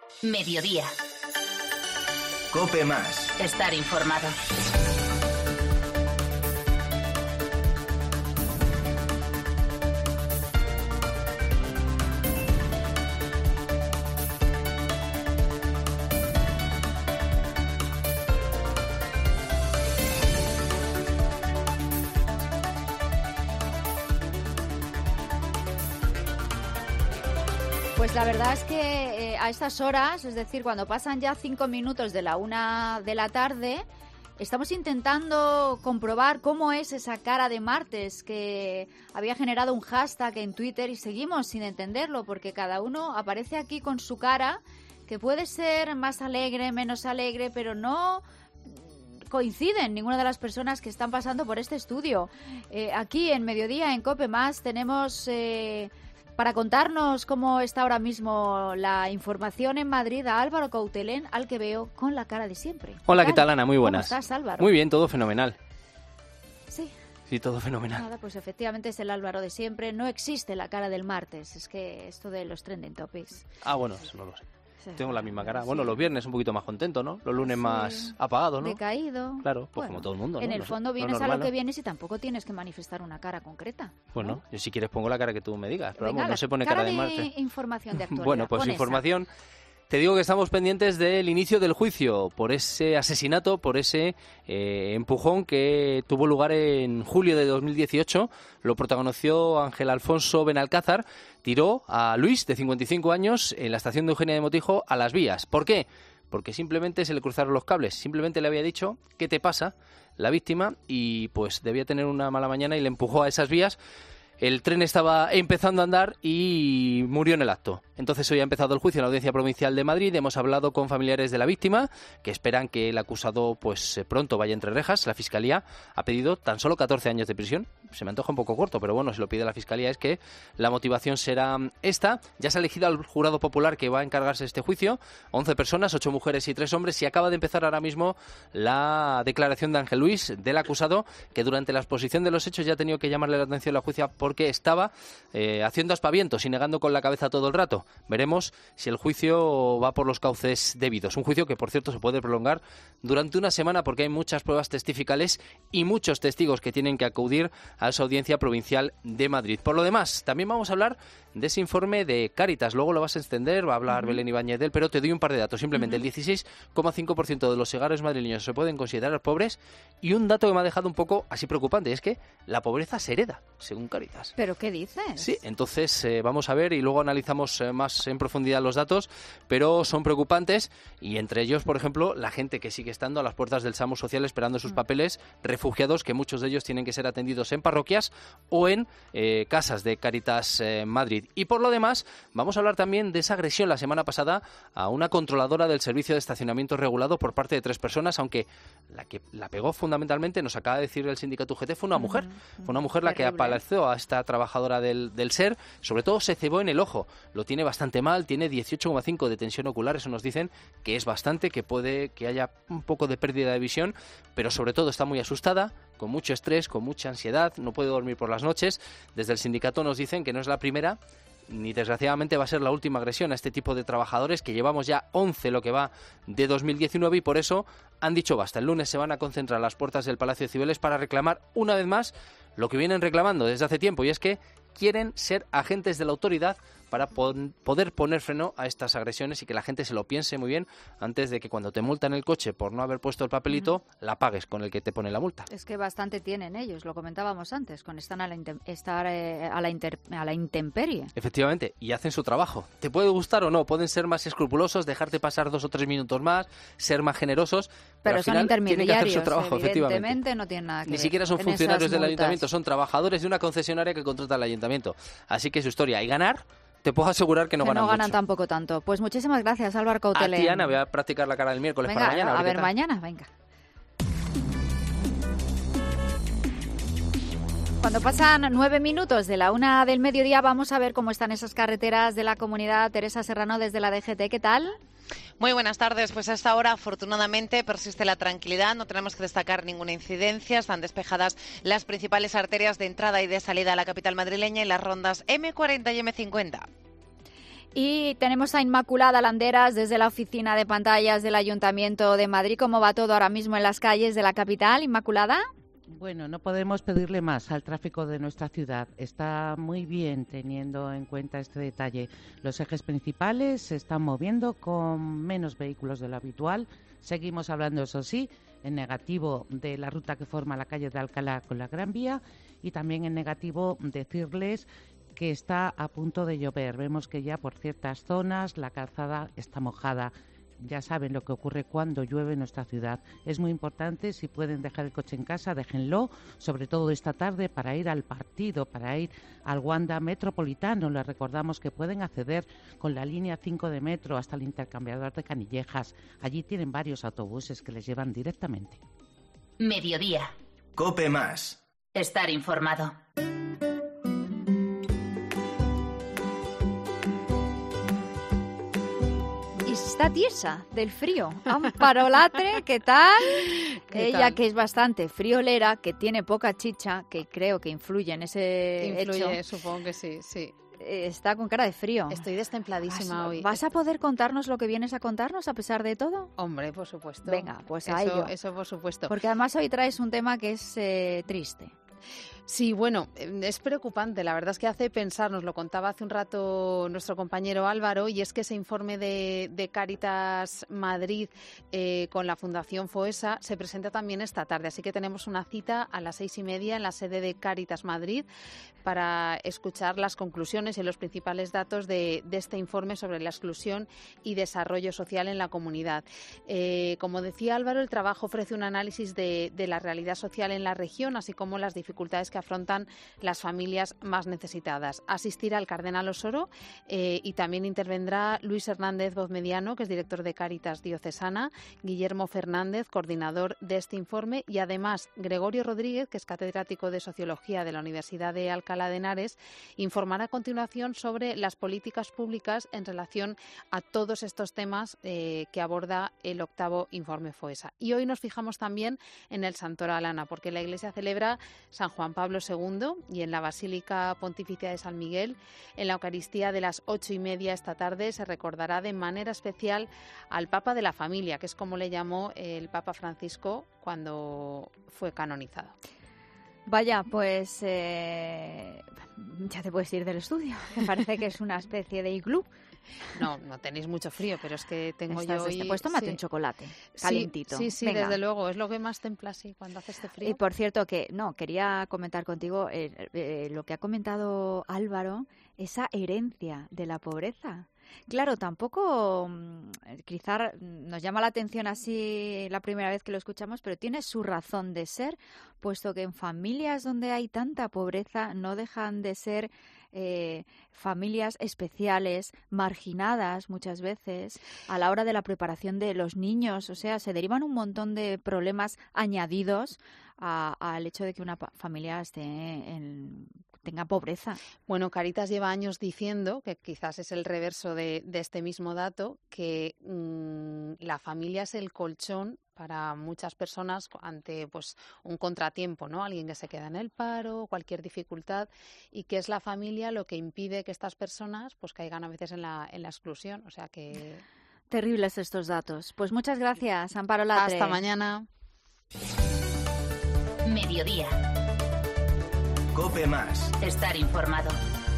Mediodía. COPE Más. Estar informado. Pues la verdad es que a estas horas, es decir, cuando pasan ya 5 minutos de la 1 de la tarde, estamos intentando comprobar cómo es esa cara de martes que había generado un hashtag en Twitter y seguimos sin entenderlo porque cada uno aparece aquí con su cara que puede ser más alegre, menos alegre, pero no coinciden ninguna de las personas que están pasando por este estudio. Aquí en Mediodía, en COPE Más, tenemos... para contarnos cómo está ahora mismo la información en Madrid a Álvaro Coutelén, al que veo con la cara de siempre. Hola, ¿qué tal, Ana? Muy buenas. ¿Cómo estás, Álvaro? Muy bien, todo fenomenal. Sí. Sí, todo fenomenal. Nada, pues efectivamente es el Álvaro de siempre. No existe la cara del martes. Es que esto de los trending topics... Ah, bueno, eso no lo sé. Sí. Tengo la misma cara. Sí. Bueno, los viernes un poquito más contento, ¿no? Los lunes más apagado, ¿no? Decaído. Claro, pues Bueno, como todo el mundo, ¿no? En el No sé, fondo lo vienes a normal, lo que ¿no? vienes y tampoco tienes que manifestar una cara concreta. Bueno, yo si quieres pongo la cara que tú me digas, pero Venga, vamos, no se pone cara cara de martes. información de actualidad. Bueno, pues Pon información. Te digo que estamos pendientes del inicio del juicio por ese asesinato, por ese empujón que tuvo lugar en julio de 2018. Lo protagonizó Ángel Alfonso Benalcázar. Tiró a Luis, de 55 años, en la estación de Eugenia de Motijo, a las vías. ¿Por qué? Porque simplemente se le cruzaron los cables. Simplemente le había dicho, ¿qué te pasa? La víctima, y pues debía tener una mala mañana y le empujó a esas vías. El tren estaba empezando a andar y murió en el acto. Entonces hoy ha empezado el juicio en la Audiencia Provincial de Madrid. Hemos hablado con familiares de la víctima que esperan que el acusado pues pronto vaya entre rejas. La Fiscalía ha pedido tan solo 14 años de prisión. Se me antoja un poco corto, pero bueno, si lo pide la Fiscalía es que la motivación será esta. Ya se ha elegido al jurado popular que va a encargarse de este juicio. 11 personas, 8 mujeres y 3 hombres. Y acaba de empezar ahora mismo la declaración de Ángel Luis, del acusado, que durante la exposición de los hechos ya ha tenido que llamarle la atención a la jueza porque estaba haciendo aspavientos y negando con la cabeza todo el rato. Veremos si el juicio va por los cauces debidos. Un juicio que, por cierto, se puede prolongar durante una semana porque hay muchas pruebas testificales y muchos testigos que tienen que acudir a esa Audiencia Provincial de Madrid. Por lo demás, también vamos a hablar de ese informe de Cáritas. Luego lo vas a extender, va a hablar Belén Ibáñez de él, pero te doy un par de datos. Simplemente el 16,5% de los hogares madrileños se pueden considerar pobres, y un dato que me ha dejado un poco así preocupante es que la pobreza se hereda, según Cáritas. ¿Pero qué dices? Sí, entonces vamos a ver y luego analizamos más en profundidad los datos, pero son preocupantes, y entre ellos, por ejemplo, la gente que sigue estando a las puertas del SAMU social esperando sus papeles, refugiados, que muchos de ellos tienen que ser atendidos en parroquias o en casas de Cáritas Madrid. Y por lo demás, vamos a hablar también de esa agresión la semana pasada a una controladora del servicio de estacionamiento regulado por parte de 3 personas, aunque la que la pegó fundamentalmente, nos acaba de decir el sindicato UGT, fue una mujer. Fue una mujer la que apalació a esta trabajadora del SER, sobre todo se cebó en el ojo. Lo tiene bastante mal, tiene 18,5 de tensión ocular, eso nos dicen que es bastante, que puede que haya un poco de pérdida de visión, pero sobre todo está muy asustada, con mucho estrés, con mucha ansiedad, no puede dormir por las noches. Desde el sindicato nos dicen que no es la primera, ni desgraciadamente va a ser la última agresión a este tipo de trabajadores, que llevamos ya 11 lo que va de 2019, y por eso han dicho basta. El lunes se van a concentrar a las puertas del Palacio de Cibeles para reclamar una vez más lo que vienen reclamando desde hace tiempo, y es que quieren ser agentes de la autoridad para poder poner freno a estas agresiones y que la gente se lo piense muy bien antes de que cuando te multan el coche por no haber puesto el papelito, la pagues con el que te pone la multa. Es que bastante tienen ellos, lo comentábamos antes, con estar a la intemperie. Efectivamente, y hacen su trabajo. Te puede gustar o no, pueden ser más escrupulosos, dejarte pasar 2 o 3 minutos más, ser más generosos, pero al son final intermediarios, tienen que hacer su trabajo, evidentemente no tienen nada que ver. Ni siquiera son en funcionarios esas del multas. ayuntamiento, son trabajadores de una concesionaria que contrata el ayuntamiento. Así que su historia. Y ganar, te puedo asegurar que no ganan mucho. Tampoco tanto. Pues muchísimas gracias, Álvaro Coutelén. A ti, Ana, voy a practicar la cara del miércoles Venga, para mañana. A ver mañana, venga. Cuando pasan 9 minutos de la 1 del mediodía, vamos a ver cómo están esas carreteras de la comunidad. Teresa Serrano, desde la DGT, ¿qué tal? Muy buenas tardes. Pues a esta hora, afortunadamente, persiste la tranquilidad. No tenemos que destacar ninguna incidencia. Están despejadas las principales arterias de entrada y de salida a la capital madrileña y las rondas M40 y M50. Y tenemos a Inmaculada Landeras desde la oficina de pantallas del Ayuntamiento de Madrid. ¿Cómo va todo ahora mismo en las calles de la capital, Inmaculada? Bueno, no podemos pedirle más al tráfico de nuestra ciudad. Está muy bien teniendo en cuenta este detalle. Los ejes principales se están moviendo con menos vehículos de lo habitual. Seguimos hablando, eso sí, en negativo de la ruta que forma la calle de Alcalá con la Gran Vía y también en negativo decirles que está a punto de llover. Vemos que ya por ciertas zonas la calzada está mojada. Ya saben lo que ocurre cuando llueve en nuestra ciudad. Es muy importante, si pueden dejar el coche en casa, déjenlo, sobre todo esta tarde para ir al partido, para ir al Wanda Metropolitano. Les recordamos que pueden acceder con la línea 5 de metro hasta el intercambiador de Canillejas. Allí tienen varios autobuses que les llevan directamente. Mediodía. COPE más. Estar informado. Está tiesa del frío. Amparo Latre, ¿qué tal? Ella que es bastante friolera, que tiene poca chicha, que creo que influye en ese hecho. Supongo que sí, sí. Está con cara de frío. Estoy destempladísima hoy. ¿Vas a poder contarnos lo que vienes a contarnos a pesar de todo? Hombre, por supuesto. Venga, pues a ello. Eso por supuesto. Porque además hoy traes un tema que es triste. Sí, bueno, es preocupante. La verdad es que hace pensar, nos lo contaba hace un rato nuestro compañero Álvaro, y es que ese informe de Cáritas Madrid con la Fundación Foessa se presenta también esta tarde. Así que tenemos una cita a las 6:30 en la sede de Cáritas Madrid para escuchar las conclusiones y los principales datos de este informe sobre la exclusión y desarrollo social en la comunidad. Como decía Álvaro, el trabajo ofrece un análisis de la realidad social en la región, así como las dificultades que afrontan las familias más necesitadas. Asistirá el cardenal Osoro y también intervendrá Luis Hernández Bozmediano, que es director de Cáritas Diocesana, Guillermo Fernández, coordinador de este informe, y además Gregorio Rodríguez, que es catedrático de Sociología de la Universidad de Alcalá de Henares, informará a continuación sobre las políticas públicas en relación a todos estos temas que aborda el 8º informe Foessa. Y hoy nos fijamos también en el Santoral, Ana, porque la Iglesia celebra San Juan Pablo II y en la Basílica Pontificia de San Miguel, en la Eucaristía de las 8:30 esta tarde, se recordará de manera especial al Papa de la Familia, que es como le llamó el Papa Francisco cuando fue canonizado. Vaya, pues ya te puedes ir del estudio. Me parece que es una especie de iglú. No tenéis mucho frío, pero es que tengo yo hoy... Pues tómate un chocolate calientito. Sí, Venga. Desde luego, es lo que más templa así cuando hace este frío. Y por cierto que, quería comentar contigo lo que ha comentado Álvaro, esa herencia de la pobreza. Claro, tampoco quizá nos llama la atención así la primera vez que lo escuchamos, pero tiene su razón de ser, puesto que en familias donde hay tanta pobreza no dejan de ser familias especiales, marginadas muchas veces a la hora de la preparación de los niños. O sea, se derivan un montón de problemas añadidos al hecho de que una familia tenga pobreza. Bueno, Cáritas lleva años diciendo, que quizás es el reverso de este mismo dato, que la familia es el colchón para muchas personas ante pues un contratiempo, ¿no? Alguien que se queda en el paro, cualquier dificultad, y que es la familia lo que impide que estas personas pues caigan a veces en la exclusión. O sea que... Terribles estos datos. Pues muchas gracias, Amparo Latre. Hasta mañana. Mediodía. COPE más. Estar informado.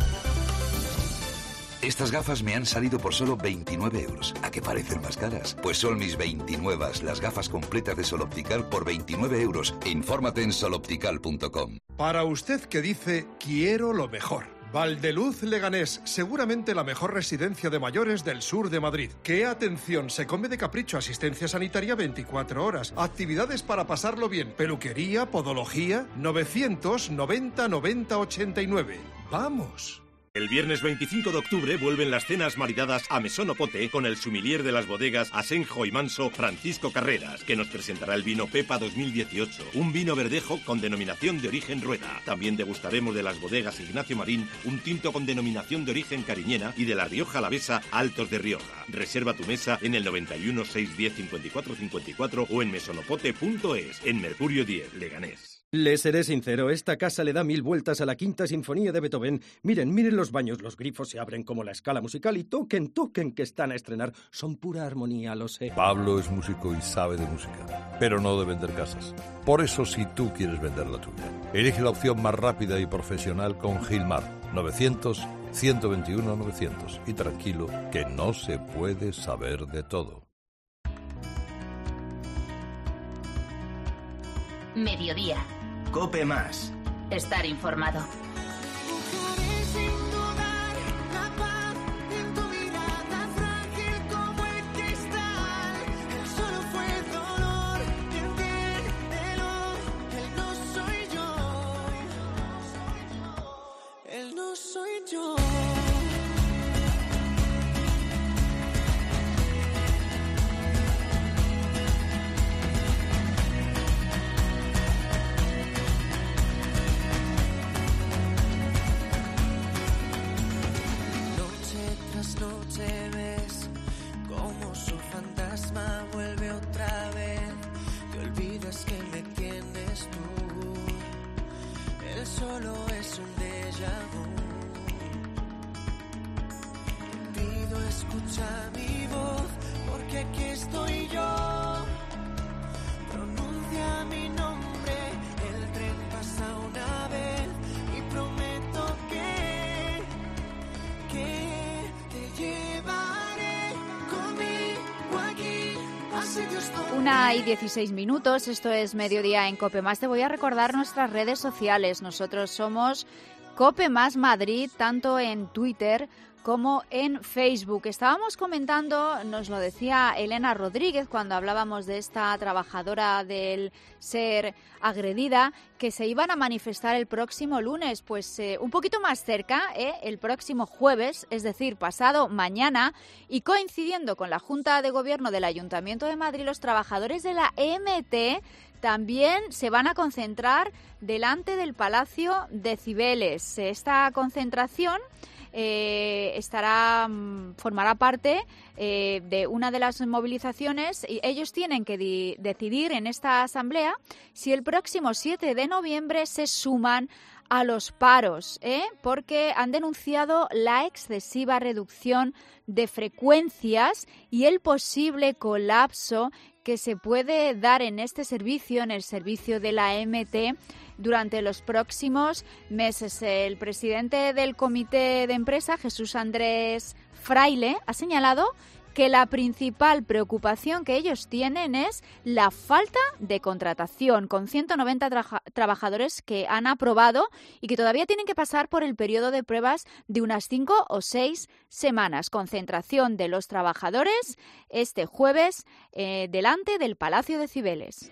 Estas gafas me han salido por solo 29 euros. ¿A qué parecen más caras? Pues son mis 29, las gafas completas de Sol Optical por 29 euros. Infórmate en soloptical.com. Para usted que dice, quiero lo mejor. Valdeluz Leganés, seguramente la mejor residencia de mayores del sur de Madrid. ¡Qué atención! Se come de capricho, asistencia sanitaria 24 horas, actividades para pasarlo bien, peluquería, podología, 990 90 89. ¡Vamos! El viernes 25 de octubre vuelven las cenas maridadas a Mesón Opote con el sommelier de las bodegas Asenjo y Manso, Francisco Carreras, que nos presentará el vino Pepa 2018, un vino verdejo con denominación de origen Rueda. También degustaremos de las bodegas Ignacio Marín, un tinto con denominación de origen cariñena, y de la Rioja Alavesa Altos de Rioja. Reserva tu mesa en el 91 610 54 54 o en mesonopote.es, en Mercurio 10, Leganés. Les seré sincero, esta casa le da 1000 vueltas a la Quinta Sinfonía de Beethoven. Miren los baños, los grifos se abren como la escala musical y toquen, que están a estrenar. Son pura armonía, lo sé. Pablo es músico y sabe de música, pero no de vender casas. Por eso, si tú quieres vender la tuya, elige la opción más rápida y profesional con Gilmar. 900-121-900. Y tranquilo, que no se puede saber de todo. Mediodía. COPE Más. Estar informado. Una y 16 minutos, esto es Mediodía en COPE Más. Te voy a recordar nuestras redes sociales. Nosotros somos COPE Más Madrid, tanto en Twitter como en Facebook. Estábamos comentando, nos lo decía Elena Rodríguez cuando hablábamos de esta trabajadora del ser agredida, que se iban a manifestar el próximo lunes, pues un poquito más cerca, el próximo jueves, es decir, pasado mañana, y coincidiendo con la Junta de Gobierno del Ayuntamiento de Madrid, los trabajadores de la EMT también se van a concentrar delante del Palacio de Cibeles. Esta concentración formará parte de una de las movilizaciones y ellos tienen que decidir en esta asamblea si el próximo 7 de noviembre se suman a los paros, porque han denunciado la excesiva reducción de frecuencias y el posible colapso que se puede dar en este servicio, en el servicio de la MT, durante los próximos meses. El presidente del comité de empresa, Jesús Andrés Fraile, ha señalado que la principal preocupación que ellos tienen es la falta de contratación, con 190 trabajadores que han aprobado y que todavía tienen que pasar por el periodo de pruebas de unas 5 o 6 semanas. Concentración de los trabajadores este jueves delante del Palacio de Cibeles.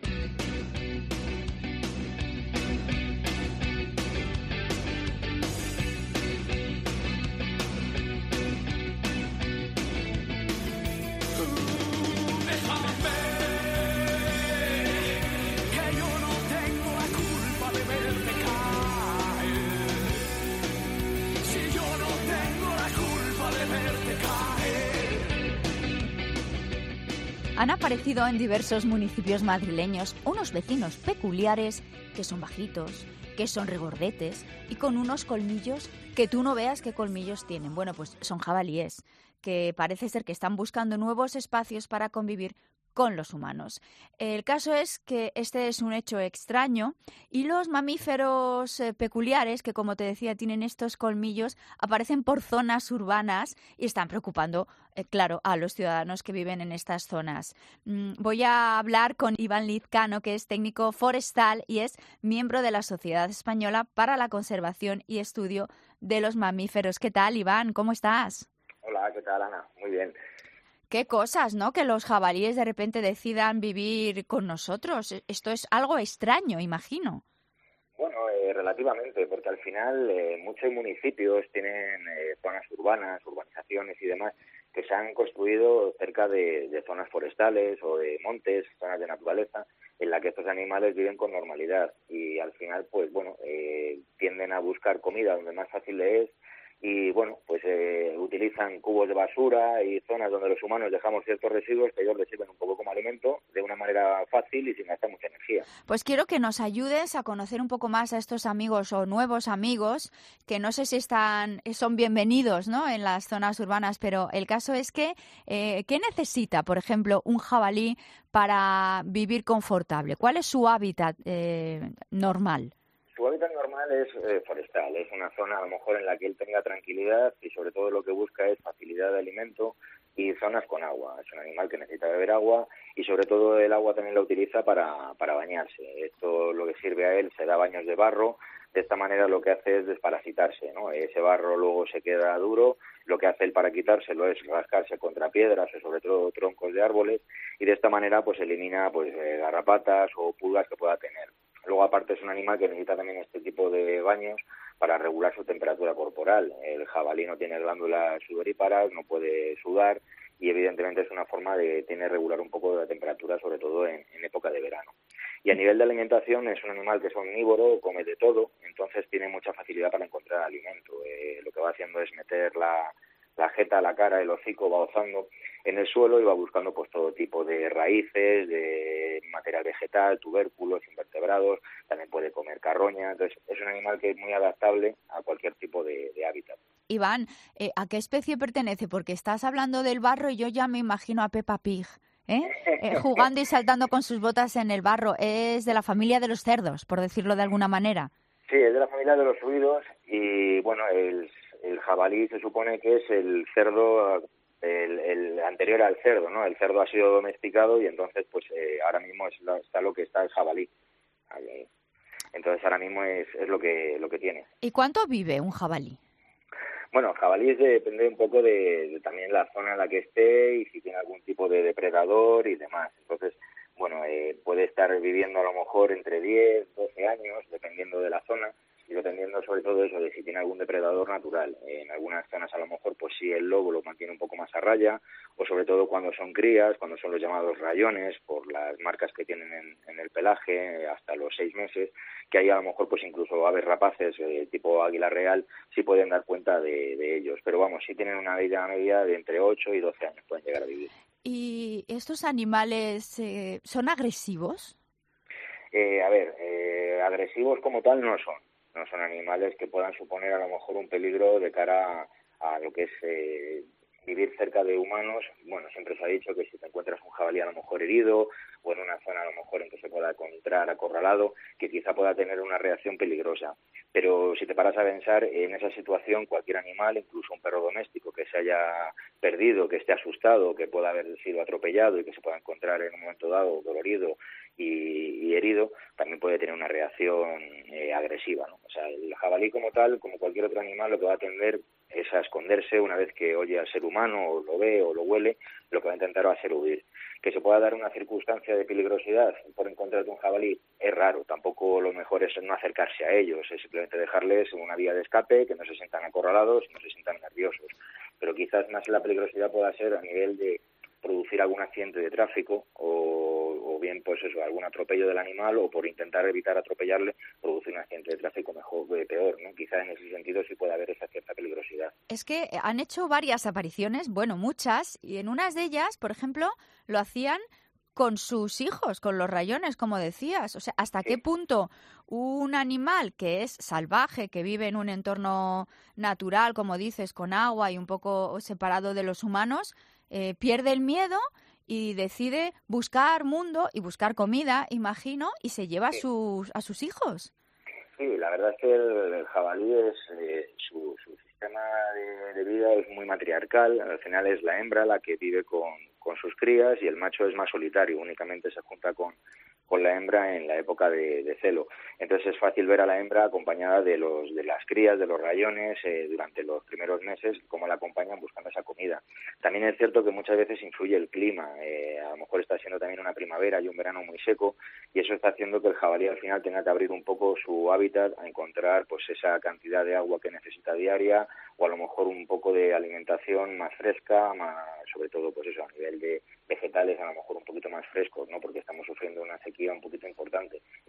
Han aparecido en diversos municipios madrileños unos vecinos peculiares que son bajitos, que son regordetes y con unos colmillos que tú no veas qué colmillos tienen. Bueno, pues son jabalíes que parece ser que están buscando nuevos espacios para convivir con los humanos. El caso es que este es un hecho extraño y los mamíferos peculiares, que como te decía tienen estos colmillos, aparecen por zonas urbanas y están preocupando, claro, a los ciudadanos que viven en estas zonas. Voy a hablar con Iván Lizcano, que es técnico forestal y es miembro de la Sociedad Española para la Conservación y Estudio de los Mamíferos. ¿Qué tal, Iván? ¿Cómo estás? Hola, ¿qué tal, Ana? Muy bien. Qué cosas, ¿no? Que los jabalíes de repente decidan vivir con nosotros. Esto es algo extraño, imagino. Bueno, relativamente, porque al final muchos municipios tienen zonas urbanas, urbanizaciones y demás que se han construido cerca de zonas forestales o de montes, zonas de naturaleza, en la que estos animales viven con normalidad y al final, pues bueno, tienden a buscar comida donde más fácil les es y bueno, pues utilizan cubos de basura y zonas donde los humanos dejamos ciertos residuos que ellos les sirven un poco como alimento de una manera fácil y sin gastar mucha energía. Pues quiero que nos ayudes a conocer un poco más a estos amigos o nuevos amigos que no sé si son bienvenidos, ¿no?, en las zonas urbanas, pero el caso es que ¿qué necesita, por ejemplo, un jabalí para vivir confortable? ¿Cuál es su hábitat normal? Su hábitat normal es forestal, es una zona a lo mejor en la que él tenga tranquilidad y sobre todo lo que busca es facilidad de alimento y zonas con agua. Es un animal que necesita beber agua y sobre todo el agua también la utiliza para bañarse. Esto lo que sirve a él, se da baños de barro, de esta manera lo que hace es desparasitarse, ¿no? Ese barro luego se queda duro, lo que hace él para quitárselo es rascarse contra piedras o sobre todo troncos de árboles y de esta manera pues elimina pues garrapatas o pulgas que pueda tener. Luego, aparte, es un animal que necesita también este tipo de baños para regular su temperatura corporal. El jabalí no tiene glándulas sudoríparas, no puede sudar y, evidentemente, es una forma de regular un poco la temperatura, sobre todo en época de verano. Y a nivel de alimentación, es un animal que es omnívoro, come de todo, entonces tiene mucha facilidad para encontrar alimento. Lo que va haciendo es meter la jeta, la cara, el hocico, va hozando en el suelo y va buscando pues todo tipo de raíces, de material vegetal, tubérculos, invertebrados, también puede comer carroña, entonces es un animal que es muy adaptable a cualquier tipo de hábitat. Iván, ¿a qué especie pertenece? Porque estás hablando del barro y yo ya me imagino a Peppa Pig, jugando y saltando con sus botas en el barro. Es de la familia de los cerdos, por decirlo de alguna manera. Sí, es de la familia de los huidos y bueno, el jabalí se supone que es el cerdo, el anterior al cerdo, ¿no? El cerdo ha sido domesticado y entonces pues ahora mismo está lo que está el jabalí. Entonces ahora mismo es lo que tiene. ¿Y cuánto vive un jabalí? Bueno, el jabalí depende un poco de también la zona en la que esté y si tiene algún tipo de depredador y demás. Entonces, bueno, puede estar viviendo a lo mejor entre 10, 12 años, dependiendo de la zona y dependiendo sobre todo eso de si tiene algún depredador natural. En algunas zonas a lo mejor pues sí el lobo lo mantiene un poco más a raya o sobre todo cuando son crías, cuando son los llamados rayones por las marcas que tienen en el pelaje hasta los 6 meses, que ahí a lo mejor pues incluso aves rapaces tipo águila real sí pueden dar cuenta de ellos, pero vamos, sí tienen una vida media de entre 8 y 12 años pueden llegar a vivir. ¿Y estos animales son agresivos? Agresivos como tal no son animales que puedan suponer a lo mejor un peligro de cara a lo que es vivir cerca de humanos. Bueno, siempre se ha dicho que si te encuentras un jabalí a lo mejor herido o en una zona a lo mejor en que se pueda encontrar acorralado, que quizá pueda tener una reacción peligrosa. Pero si te paras a pensar, en esa situación cualquier animal, incluso un perro doméstico que se haya perdido, que esté asustado, que pueda haber sido atropellado y que se pueda encontrar en un momento dado dolorido y herido, también puede tener una reacción agresiva, ¿no? O sea, el jabalí como tal, como cualquier otro animal, lo que va a tender es a esconderse una vez que oye al ser humano o lo ve o lo huele, lo que va a intentar va a ser huir. Que se pueda dar una circunstancia de peligrosidad por encontrarte un jabalí es raro, tampoco lo mejor es no acercarse a ellos, es simplemente dejarles una vía de escape, que no se sientan acorralados y no se sientan nerviosos. Pero quizás más la peligrosidad pueda ser a nivel de producir algún accidente de tráfico o bien pues eso, algún atropello del animal o por intentar evitar atropellarle producir un accidente de tráfico peor, ¿no? Quizá en ese sentido sí puede haber esa cierta peligrosidad. Es que han hecho varias apariciones, bueno, muchas, y en unas de ellas, por ejemplo, lo hacían con sus hijos, con los rayones, como decías. O sea, ¿hasta qué punto un animal que es salvaje, que vive en un entorno natural, como dices, con agua y un poco separado de los humanos, pierde el miedo y decide buscar mundo y buscar comida, imagino, y se lleva a sus hijos? Sí, la verdad es que el jabalí su sistema de vida es muy matriarcal. Al final es la hembra la que vive con sus crías y el macho es más solitario, únicamente se junta con la hembra en la época de celo. Entonces es fácil ver a la hembra acompañada de las crías, de los rayones, durante los primeros meses, cómo la acompañan buscando esa comida. También es cierto que muchas veces influye el clima, a lo mejor está siendo también una primavera y un verano muy seco, y eso está haciendo que el jabalí al final tenga que abrir un poco su hábitat a encontrar pues esa cantidad de agua que necesita diaria, o a lo mejor un poco de alimentación más fresca, sobre todo pues eso, a nivel de vegetales a lo mejor un poquito más frescos, ¿no? Porque estamos sufriendo una sequía un poquito importante. Y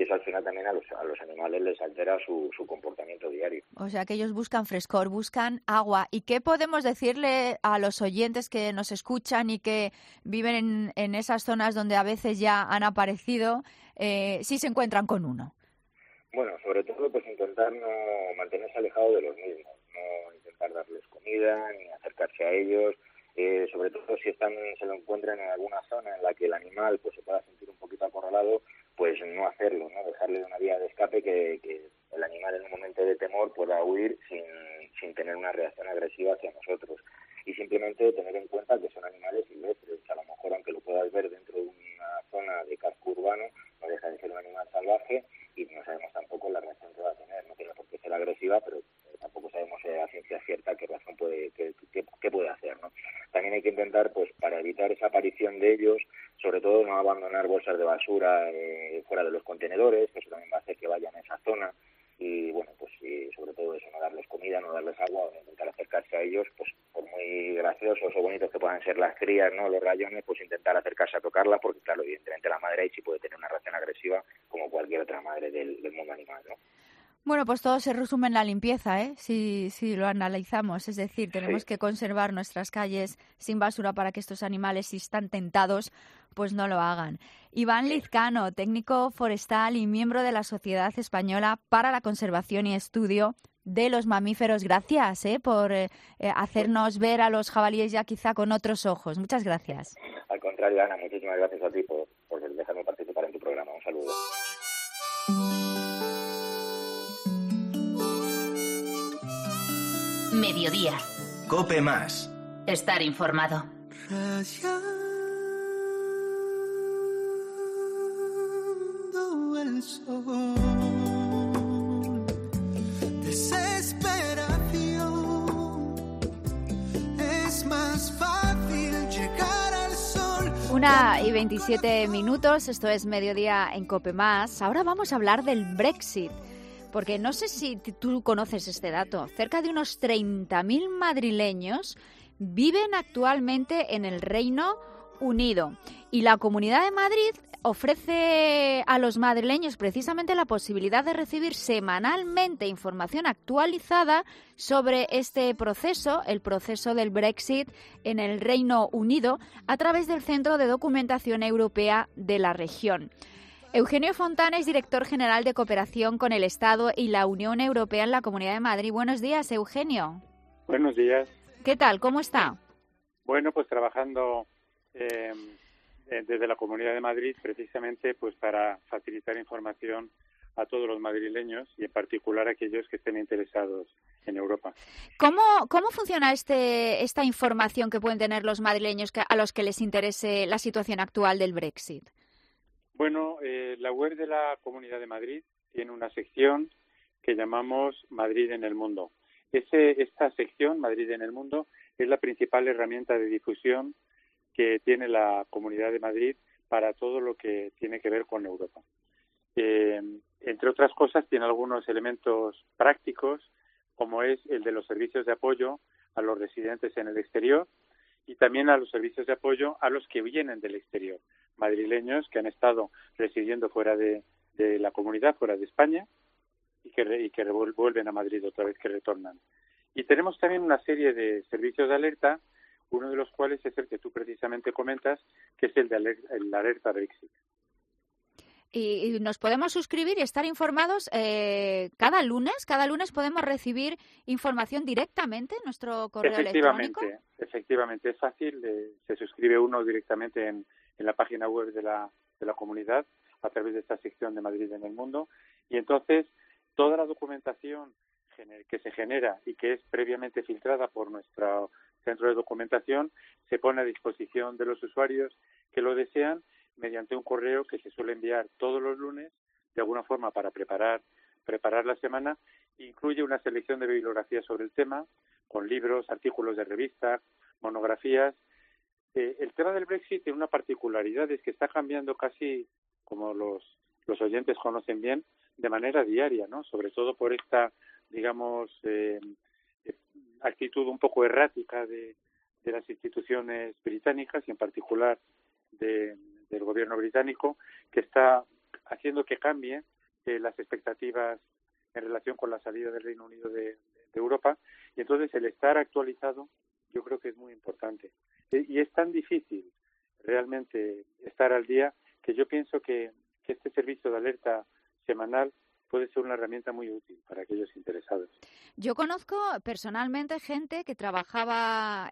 eso al final también a los animales les altera su comportamiento diario. O sea que ellos buscan frescor, buscan agua. ¿Y qué podemos decirle a los oyentes que nos escuchan y que viven en esas zonas donde a veces ya han aparecido, si se encuentran con uno? Bueno, sobre todo pues intentar no mantenerse alejado de los mismos, no intentar darles comida ni acercarse a ellos, sobre todo si se lo encuentran en alguna zona en la que el animal pues se pueda sentir un poquito acorralado, pues no hacerlo, no dejarle una vía de escape que el animal en un momento de temor pueda huir sin tener una reacción agresiva hacia nosotros. Y simplemente tener en cuenta que son animales silvestres, a lo mejor aunque lo puedas ver dentro de una zona de casco urbano, no deja de ser un animal salvaje y no sabemos tampoco la reacción que va a tener. No tiene por qué ser agresiva, pero tampoco sabemos a ciencia cierta qué reacción qué puede hacer, ¿no? También hay que intentar, pues para evitar esa aparición de ellos, sobre todo no abandonar bolsas de basura fuera de los contenedores, que eso también va a hacer que vayan a esa zona. Y bueno, pues sí, sobre todo eso, no darles comida, no darles agua, o intentar acercarse a ellos, pues por muy graciosos o bonitos que puedan ser las crías, ¿no?, los rayones, pues intentar acercarse a tocarla, porque claro, evidentemente la madre ahí sí puede tener una reacción agresiva como cualquier otra madre del mundo animal, ¿no? Bueno, pues todo se resume en la limpieza, si lo analizamos. Es decir, tenemos que conservar nuestras calles sin basura para que estos animales, si están tentados, pues no lo hagan. Iván Lizcano, técnico forestal y miembro de la Sociedad Española para la Conservación y Estudio de los Mamíferos. Gracias por hacernos ver a los jabalíes ya quizá con otros ojos. Muchas gracias. Al contrario, Ana, muchísimas gracias a ti por dejarme participar en tu programa. Un saludo. Mediodía. COPE más. Estar informado. Rayando el sol. Desesperación. Es más fácil llegar al sol. 1:27, esto es Mediodía en COPE más. Ahora vamos a hablar del Brexit. Porque no sé si tú conoces este dato. Cerca de unos 30.000 madrileños viven actualmente en el Reino Unido. Y la Comunidad de Madrid ofrece a los madrileños precisamente la posibilidad de recibir semanalmente información actualizada sobre este proceso, el proceso del Brexit en el Reino Unido, a través del Centro de Documentación Europea de la región. Eugenio Fontana es director general de Cooperación con el Estado y la Unión Europea en la Comunidad de Madrid. Buenos días, Eugenio. Buenos días. ¿Qué tal? ¿Cómo está? Bueno, pues trabajando desde la Comunidad de Madrid precisamente pues para facilitar información a todos los madrileños y en particular a aquellos que estén interesados en Europa. ¿Cómo funciona esta información que pueden tener los madrileños a los que les interese la situación actual del Brexit? Bueno, la web de la Comunidad de Madrid tiene una sección que llamamos Madrid en el Mundo. Esta sección, Madrid en el Mundo, es la principal herramienta de difusión que tiene la Comunidad de Madrid para todo lo que tiene que ver con Europa. Entre otras cosas, tiene algunos elementos prácticos, como es el de los servicios de apoyo a los residentes en el exterior y también a los servicios de apoyo a los que vienen del exterior, madrileños que han estado residiendo fuera de la comunidad, fuera de España, y que vuelven a Madrid otra vez que retornan. Y tenemos también una serie de servicios de alerta, uno de los cuales es el que tú precisamente comentas, que es el de la alerta Brexit. Y nos podemos suscribir y estar informados cada lunes. Cada lunes podemos recibir información directamente en nuestro correo electrónico. Efectivamente, es fácil. Se suscribe uno directamente en la página web de la comunidad a través de esta sección de Madrid en el Mundo. Y entonces toda la documentación que se genera y que es previamente filtrada por nuestro centro de documentación se pone a disposición de los usuarios que lo desean mediante un correo que se suele enviar todos los lunes, de alguna forma para preparar la semana. Incluye una selección de bibliografías sobre el tema, con libros, artículos de revista, monografías. El tema del Brexit tiene una particularidad, es que está cambiando casi, como los oyentes conocen bien, de manera diaria, ¿no? Sobre todo por esta, digamos, actitud un poco errática de las instituciones británicas y en particular del gobierno británico, que está haciendo que cambie las expectativas en relación con la salida del Reino Unido de Europa, y entonces el estar actualizado yo creo que es muy importante. Y es tan difícil realmente estar al día que yo pienso que este servicio de alerta semanal puede ser una herramienta muy útil para aquellos interesados. Yo conozco personalmente gente que trabajaba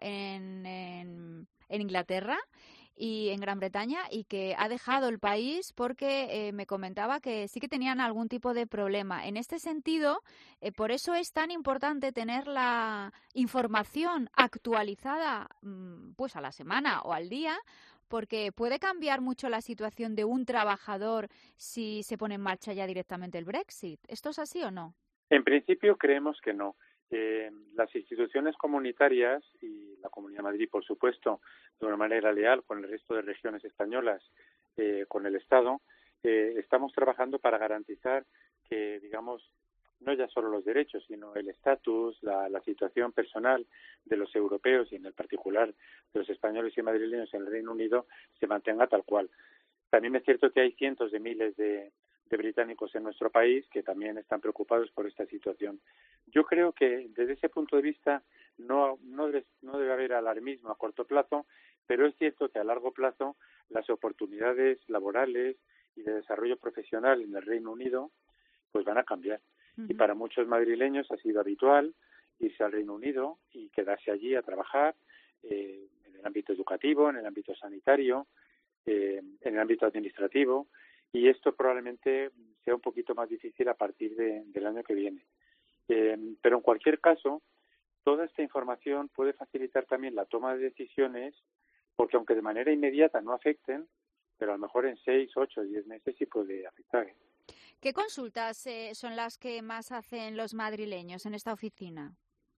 en Inglaterra y en Gran Bretaña y que ha dejado el país porque me comentaba que sí que tenían algún tipo de problema. En este sentido, por eso es tan importante tener la información actualizada pues a la semana o al día, porque puede cambiar mucho la situación de un trabajador si se pone en marcha ya directamente el Brexit. ¿Esto es así o no? En principio creemos que no. Las instituciones comunitarias y la Comunidad de Madrid, por supuesto, de una manera leal con el resto de regiones españolas, con el Estado, estamos trabajando para garantizar que, digamos, no ya solo los derechos, sino el estatus, la situación personal de los europeos y en el particular de los españoles y madrileños en el Reino Unido se mantenga tal cual. También es cierto que hay cientos de miles de británicos en nuestro país que también están preocupados por esta situación. Yo creo que desde ese punto de vista no debe haber alarmismo a corto plazo, pero es cierto que a largo plazo las oportunidades laborales y de desarrollo profesional en el Reino Unido pues van a cambiar. Y para muchos madrileños ha sido habitual irse al Reino Unido y quedarse allí a trabajar en el ámbito educativo, en el ámbito sanitario, en el ámbito administrativo, y esto probablemente sea un poquito más difícil a partir del año que viene. Pero en cualquier caso, toda esta información puede facilitar también la toma de decisiones, porque aunque de manera inmediata no afecten, pero a lo mejor en 6, 8, 10 meses sí puede afectar. ¿Qué consultas son las que más hacen los madrileños en esta oficina?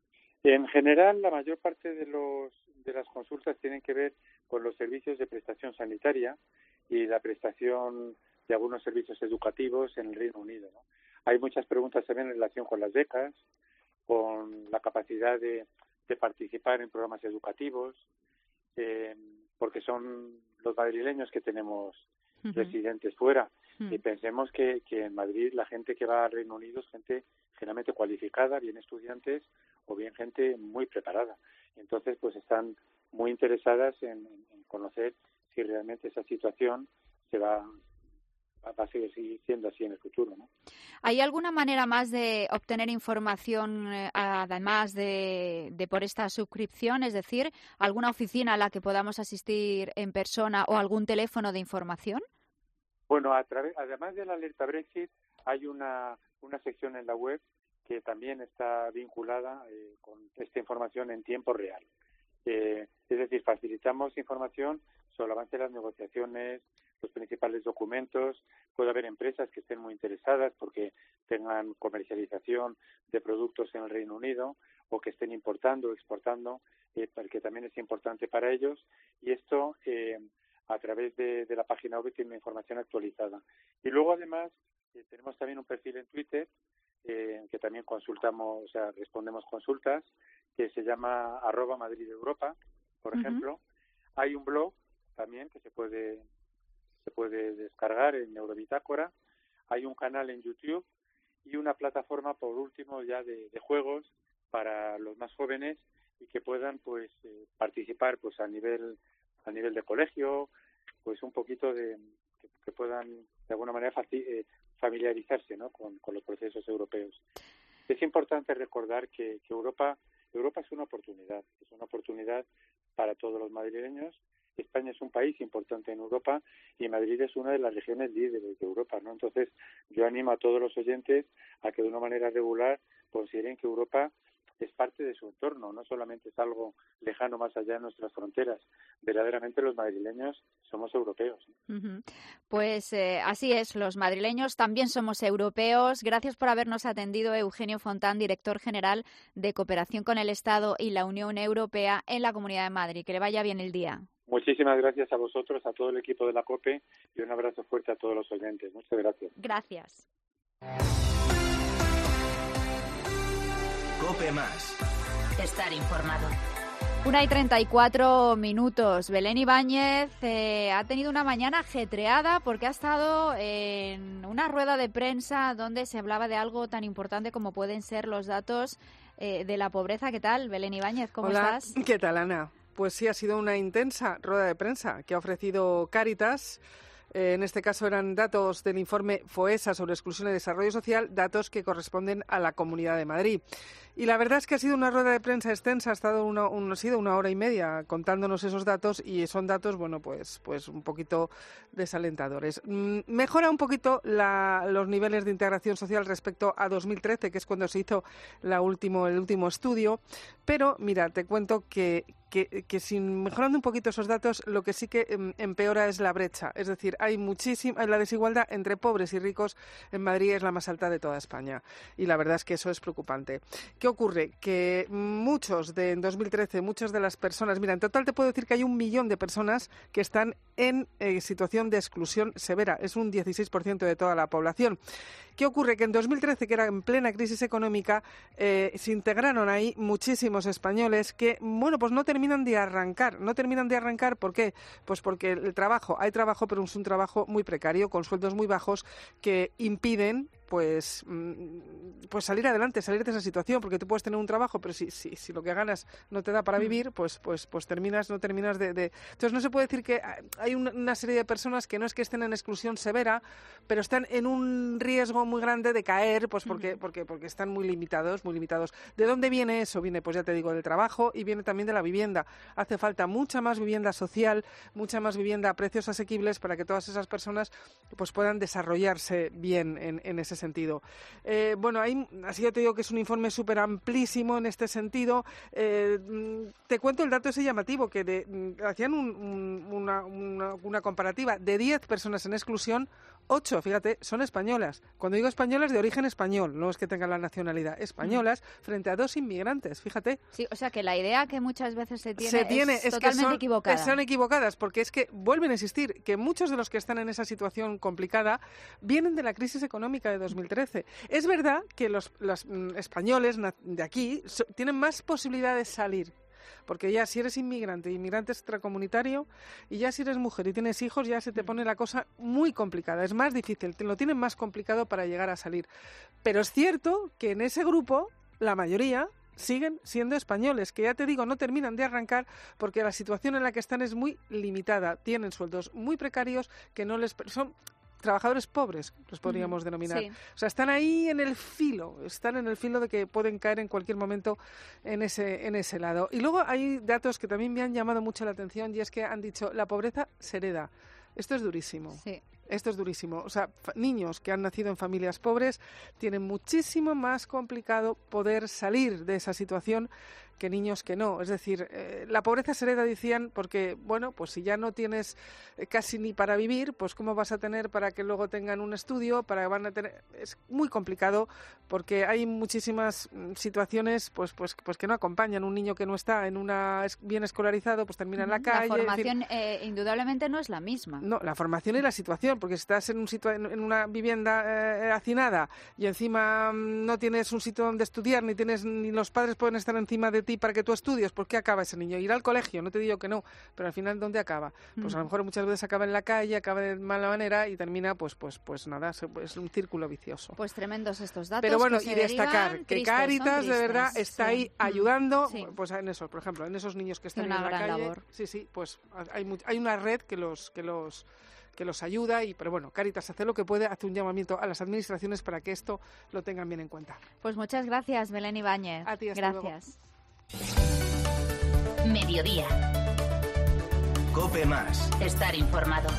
En general, la mayor parte de las consultas tienen que ver con los servicios de prestación sanitaria y la prestación de algunos servicios educativos en el Reino Unido, ¿no? Hay muchas preguntas también en relación con las becas, con la capacidad de participar en programas educativos, porque son los madrileños que tenemos residentes fuera. Y pensemos que en Madrid la gente que va al Reino Unido es gente generalmente cualificada, bien estudiantes o bien gente muy preparada. Entonces, pues están muy interesadas en conocer si realmente esa situación se va a seguir siendo así en el futuro, ¿no? ¿Hay alguna manera más de obtener información además de por esta suscripción? Es decir, ¿alguna oficina a la que podamos asistir en persona o algún teléfono de información? Bueno, además de la alerta Brexit, hay una sección en la web que también está vinculada con esta información en tiempo real. Es decir, facilitamos información sobre el avance de las negociaciones, los principales documentos. Puede haber empresas que estén muy interesadas porque tengan comercialización de productos en el Reino Unido o que estén importando o exportando, porque también es importante para ellos. Y esto a través de la página web tiene una información actualizada. Y luego, además, tenemos también un perfil en Twitter que también consultamos, o sea, respondemos consultas, que se llama @MadridEuropa, por ejemplo. Hay un blog también que se puede descargar en Neurobitácora. Hay un canal en YouTube y una plataforma, por último, ya de juegos para los más jóvenes y que puedan pues participar pues a nivel de colegio, pues un poquito que puedan de alguna manera familiarizarse, ¿no? con los procesos europeos. Es importante recordar que Europa es una oportunidad para todos los madrileños. España es un país importante en Europa y Madrid es una de las regiones líderes de Europa, ¿no? Entonces, yo animo a todos los oyentes a que de una manera regular consideren que Europa es parte de su entorno, no solamente es algo lejano más allá de nuestras fronteras. Verdaderamente los madrileños somos europeos. Pues así es, los madrileños también somos europeos. Gracias por habernos atendido, Eugenio Fontán, director general de Cooperación con el Estado y la Unión Europea en la Comunidad de Madrid. Que le vaya bien el día. Muchísimas gracias a vosotros, a todo el equipo de la COPE y un abrazo fuerte a todos los oyentes. Muchas gracias. Gracias. COPE más. Estar informado. 1:34. Belén Ibáñez ha tenido una mañana ajetreada porque ha estado en una rueda de prensa donde se hablaba de algo tan importante como pueden ser los datos de la pobreza. ¿Qué tal, Belén Ibáñez? ¿Cómo estás? ¿Qué tal, Ana? Pues sí, ha sido una intensa rueda de prensa que ha ofrecido Cáritas. En este caso eran datos del informe FOESA sobre exclusión y desarrollo social, datos que corresponden a la Comunidad de Madrid. Y la verdad es que ha sido una rueda de prensa extensa, ha sido una hora y media contándonos esos datos y son datos, bueno, pues un poquito desalentadores. Mejora un poquito los niveles de integración social respecto a 2013, que es cuando se hizo el último estudio, pero mira, te cuento que sin mejorando un poquito esos datos, lo que sí que empeora es la brecha. Es decir, la desigualdad entre pobres y ricos en Madrid es la más alta de toda España. Y la verdad es que eso es preocupante. ¿Qué ocurre? Que en 2013, muchas de las personas... Mira, en total te puedo decir que hay 1 millón de personas que están en situación de exclusión severa. Es un 16% de toda la población. ¿Qué ocurre? Que en 2013, que era en plena crisis económica, se integraron ahí muchísimos españoles que, bueno, pues no terminan de arrancar. No terminan de arrancar, ¿por qué? Pues porque hay trabajo, pero es un trabajo muy precario, con sueldos muy bajos, que impiden pues salir adelante, salir de esa situación, porque tú puedes tener un trabajo, pero si lo que ganas no te da para vivir, pues no terminas de... Entonces no se puede decir que hay una serie de personas que no es que estén en exclusión severa, pero están en un riesgo muy grande de caer, pues porque están muy limitados. ¿De dónde viene eso? Viene, pues ya te digo, del trabajo y viene también de la vivienda. Hace falta mucha más vivienda social, mucha más vivienda a precios asequibles para que todas esas personas pues puedan desarrollarse bien en ese sentido. Así ya te digo que es un informe súper amplísimo en este sentido. Te cuento el dato ese llamativo, que hacían una comparativa de 10 personas en exclusión, 8, fíjate, son españolas. Cuando digo españolas, de origen español, no es que tengan la nacionalidad, españolas, frente a 2 inmigrantes, fíjate. Sí, o sea que la idea que muchas veces se tiene es totalmente equivocada. Son equivocadas, porque es que vuelven a insistir que muchos de los que están en esa situación complicada vienen de la crisis económica de 2013. Es verdad que los españoles de aquí tienen más posibilidades de salir, porque ya si eres inmigrante extracomunitario, y ya si eres mujer y tienes hijos, ya se te pone la cosa muy complicada, es más difícil, te lo tienen más complicado para llegar a salir. Pero es cierto que en ese grupo, la mayoría siguen siendo españoles, que ya te digo, no terminan de arrancar porque la situación en la que están es muy limitada, tienen sueldos muy precarios que no les... son trabajadores pobres, los podríamos denominar. Sí. O sea, están ahí en el filo de que pueden caer en cualquier momento en ese lado. Y luego hay datos que también me han llamado mucho la atención, y es que han dicho, la pobreza se hereda. Esto es durísimo. Sí. Esto es durísimo. O sea, niños que han nacido en familias pobres tienen muchísimo más complicado poder salir de esa situación que niños que no. Es decir, la pobreza se hereda, decían, porque, bueno, pues si ya no tienes casi ni para vivir, pues cómo vas a tener para que luego tengan un estudio, es muy complicado, porque hay muchísimas situaciones pues que no acompañan. Un niño que no está bien escolarizado, pues termina en la calle. La formación indudablemente no es la misma. No, la formación y la situación, porque si estás en una vivienda hacinada y encima no tienes un sitio donde estudiar, ni los padres pueden estar encima de ti para que tú estudies, ¿por qué acaba ese niño? Ir al colegio, no te digo que no, pero al final, ¿dónde acaba? Pues a lo mejor muchas veces acaba en la calle, acaba de mala manera y termina, pues nada, es un círculo vicioso. Pues tremendos estos datos. Pero bueno, y destacar que Cáritas de verdad está ahí ayudando, pues en eso, por ejemplo, en esos niños que están en la calle. Labor. Sí, pues hay una red que los ayuda, pero bueno, Cáritas hace lo que puede, hace un llamamiento a las administraciones para que esto lo tengan bien en cuenta. Pues muchas gracias, Belén Ibáñez. A ti, hasta gracias. Luego. Mediodía. COPE Más. Estar informado.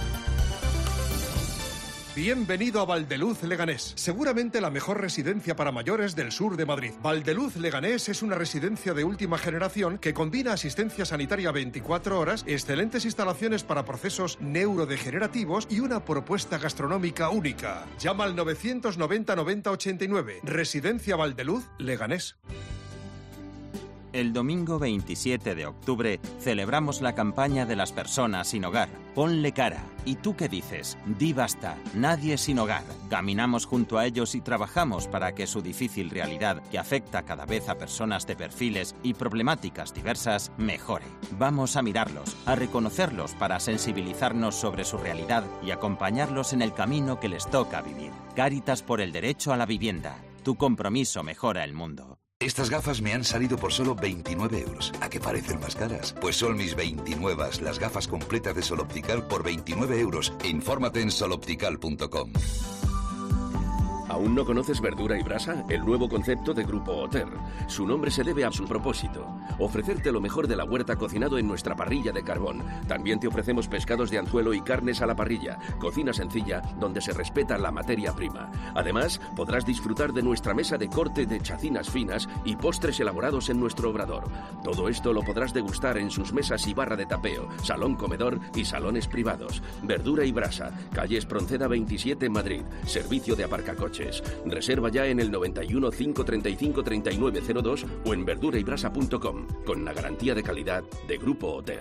Bienvenido a Valdeluz Leganés, seguramente la mejor residencia para mayores del sur de Madrid. Valdeluz Leganés es una residencia de última generación que combina asistencia sanitaria 24 horas, excelentes instalaciones para procesos neurodegenerativos y una propuesta gastronómica única. Llama al 990 90 89. Residencia Valdeluz Leganés. El domingo 27 de octubre celebramos la campaña de las personas sin hogar. Ponle cara. ¿Y tú qué dices? Di basta. Nadie sin hogar. Caminamos junto a ellos y trabajamos para que su difícil realidad, que afecta cada vez a personas de perfiles y problemáticas diversas, mejore. Vamos a mirarlos, a reconocerlos para sensibilizarnos sobre su realidad y acompañarlos en el camino que les toca vivir. Cáritas por el derecho a la vivienda. Tu compromiso mejora el mundo. Estas gafas me han salido por solo 29 euros. ¿A qué parecen más caras? Pues son mis 29, las gafas completas de Sol Optical por 29 euros. Infórmate en soloptical.com. ¿Aún no conoces Verdura y Brasa? El nuevo concepto de Grupo Oter. Su nombre se debe a su propósito: ofrecerte lo mejor de la huerta cocinado en nuestra parrilla de carbón. También te ofrecemos pescados de anzuelo y carnes a la parrilla. Cocina sencilla donde se respeta la materia prima. Además, podrás disfrutar de nuestra mesa de corte de chacinas finas y postres elaborados en nuestro obrador. Todo esto lo podrás degustar en sus mesas y barra de tapeo, salón comedor y salones privados. Verdura y Brasa, calle Espronceda 27 en Madrid. Servicio de aparcacoches. Reserva ya en el 91 535 3902 o en verduraybrasa.com, con la garantía de calidad de Grupo Oter.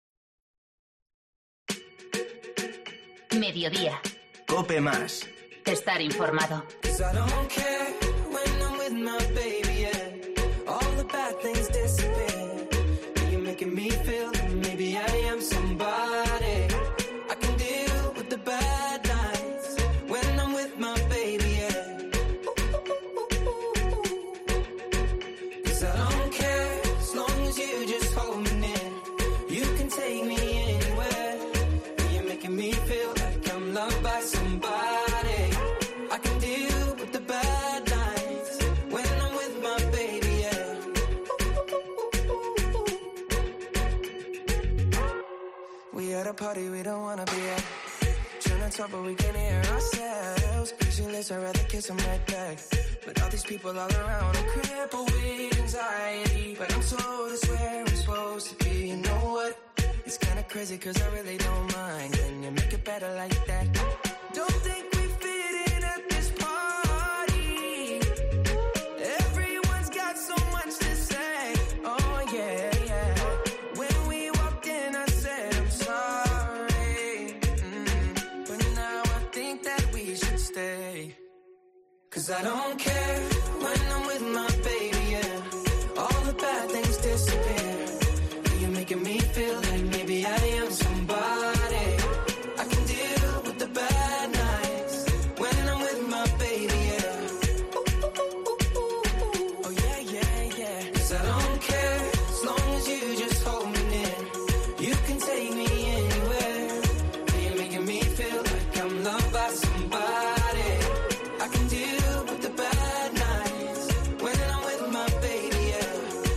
Mediodía. COPE Más. Estar informado. Party we don't wanna be at. Trying to talk but we can't hear ourselves. Pictureless, I'd rather kiss them right back. But all these people all around, I'm crippled with anxiety. But I'm told it's where I'm supposed to be. You know what? It's kinda crazy cause I really don't mind. Can you make it better like that? Don't think we fit in at this party. Everyone's got so much to say. Oh yeah, yeah. When we walked in I said I'm sorry. But now I think that we should stay. Cause I don't care when I'm with my baby, yeah. All the bad things disappear. You're making me feel like maybe I am somebody. I can deal with the bad nights when I'm with my baby, yeah. Oh yeah, yeah, yeah. Cause I don't care as long as you just hold me near. You can take me anywhere. You're making me feel like I'm loved by somebody. I can deal with the bad nights when I'm with my baby, yeah.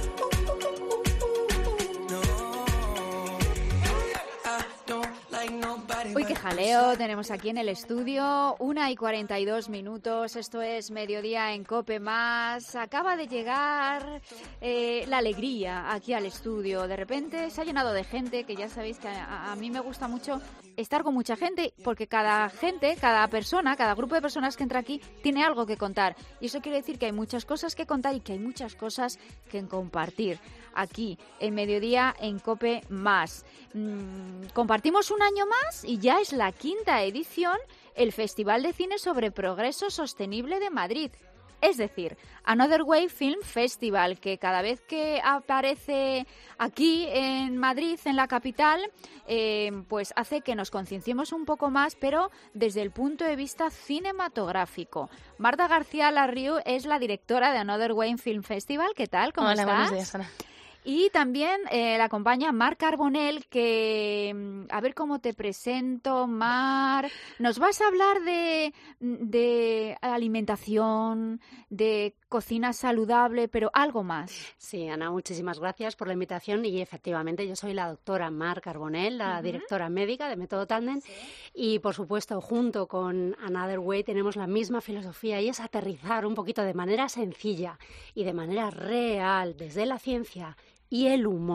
Uy, qué jaleo tenemos aquí en el estudio. 1:42. Esto es Mediodía en COPE Más. Acaba de llegar la alegría aquí al estudio. De repente se ha llenado de gente, que ya sabéis que a mí me gusta mucho estar con mucha gente, porque cada persona, cada grupo de personas que entra aquí tiene algo que contar. Y eso quiere decir que hay muchas cosas que contar y que hay muchas cosas que compartir aquí en Mediodía en COPE Más. Compartimos un año más y ya es la 5ª edición, el Festival de Cine sobre Progreso Sostenible de Madrid. Es decir, Another Way Film Festival, que cada vez que aparece aquí en Madrid, en la capital, pues hace que nos concienciemos un poco más, pero desde el punto de vista cinematográfico. Marta García Larriu es la directora de Another Way Film Festival. ¿Qué tal? ¿Cómo estás? Hola, buenos días, Ana. Y también la acompaña Mar Carbonell, que, a ver cómo te presento, Mar. Nos vas a hablar de alimentación, de cocina saludable, pero algo más. Sí, Ana, muchísimas gracias por la invitación. Y efectivamente, yo soy la doctora Mar Carbonell, la directora médica de Método Tandem. ¿Sí? Y, por supuesto, junto con Another Way tenemos la misma filosofía, y es aterrizar un poquito de manera sencilla y de manera real, desde la ciencia y el humor,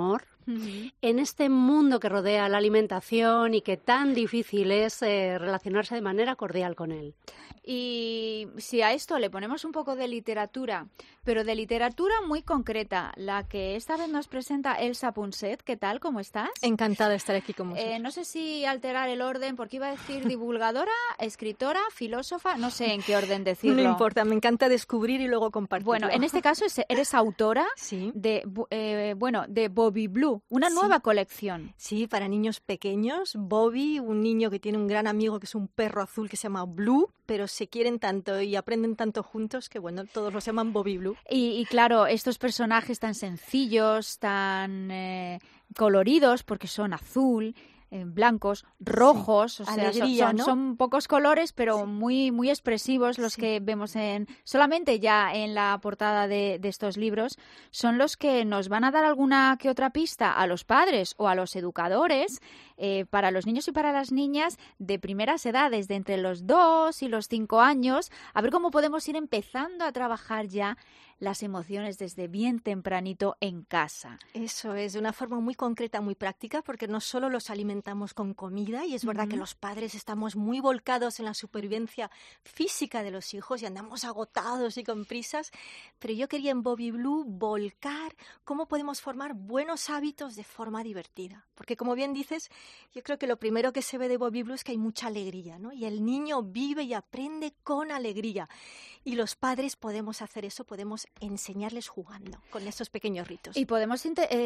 en este mundo que rodea la alimentación y que tan difícil es relacionarse de manera cordial con él. Y si a esto le ponemos un poco de literatura, pero de literatura muy concreta, la que esta vez nos presenta Elsa Punset, ¿qué tal? ¿Cómo estás? Encantada de estar aquí con vosotros. No sé si alterar el orden, porque iba a decir divulgadora, escritora, filósofa, no sé en qué orden decirlo. No importa, me encanta descubrir y luego compartirlo. Bueno, en este caso eres autora de Bobby Blue, una nueva colección. Sí, para niños pequeños. Bobby, un niño que tiene un gran amigo que es un perro azul que se llama Blue, pero se quieren tanto y aprenden tanto juntos que, bueno, todos los llaman Bobby Blue. Y claro, estos personajes tan sencillos, tan coloridos, porque son azul, blancos, rojos, o sea, alegría, ¿no? son pocos colores, pero muy, muy expresivos los que vemos solamente ya en la portada de estos libros, son los que nos van a dar alguna que otra pista a los padres o a los educadores para los niños y para las niñas de primeras edades, de entre los 2 y los 5 años, a ver cómo podemos ir empezando a trabajar ya las emociones desde bien tempranito en casa. Eso es, de una forma muy concreta, muy práctica, porque no solo los alimentamos con comida, y es verdad que los padres estamos muy volcados en la supervivencia física de los hijos y andamos agotados y con prisas, pero yo quería en Bobby Blue volcar cómo podemos formar buenos hábitos de forma divertida. Porque como bien dices, yo creo que lo primero que se ve de Bobby Blue es que hay mucha alegría, ¿no? Y el niño vive y aprende con alegría. Y los padres podemos hacer eso, podemos enseñarles jugando con esos pequeños ritos. Y podemos